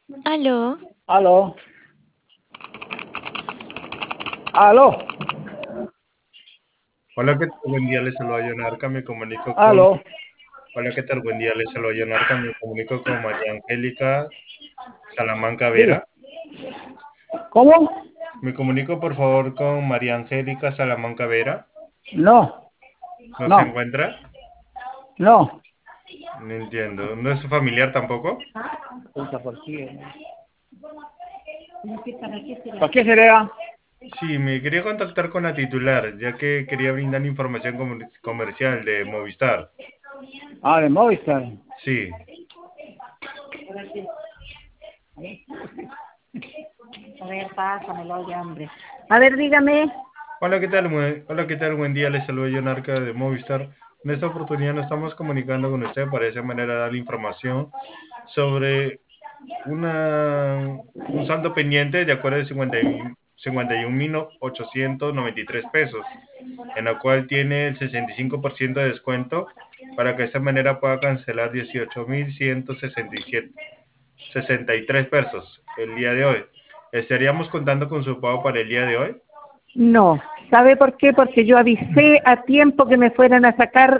Aló, Aló, aló, Hola, ¿qué tal? Buen día, les saluda John Arca, me comunico con... aló. Hola, ¿qué tal? Buen día, les saluda John Arca, me comunico con María Angélica Salamanca Sí, Vera. ¿cómo? Me comunico, por favor, con María Angélica Salamanca Vera. No, ¿No se no, encuentra? no. No entiendo. ¿No es su familiar tampoco? ¿Por qué? ¿Para qué sería? Sí, me quería contactar con la titular, ya que quería brindar información comercial de Movistar. Ah, de Movistar. Sí. A ver, pásamelo ya, hombre. A ver, dígame. Hola, ¿qué tal? Hola, ¿qué tal? Buen día, les saluda John Arca de Movistar. En esta oportunidad nos estamos comunicando con usted para de esa manera darle información sobre un saldo pendiente de acuerdo de 51.893 pesos, en la cual tiene el 65% de descuento para que de esta manera pueda cancelar 18.163 pesos el día de hoy. ¿Estaríamos contando con su pago para el día de hoy? No. ¿Sabe por qué? Porque yo avisé a tiempo que me fueran a sacar,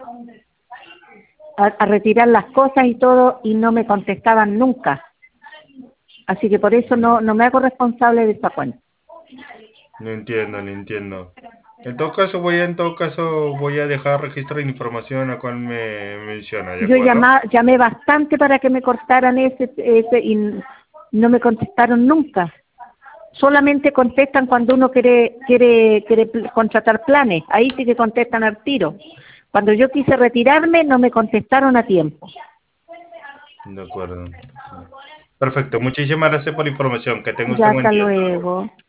a retirar las cosas y todo, y no me contestaban nunca. Así que por eso no me hago responsable de esa cuenta. No entiendo, no entiendo. En todo caso voy a dejar registro de información a cual me menciona, ¿de Yo acuerdo? llamé bastante para que me cortaran ese y no me contestaron nunca. Solamente contestan cuando uno quiere contratar planes. Ahí sí que contestan al tiro. Cuando yo quise retirarme, no me contestaron a tiempo. De acuerdo. Perfecto, muchísimas gracias por la información. Que tenga usted Ya, un buen hasta día. Hasta luego. luego.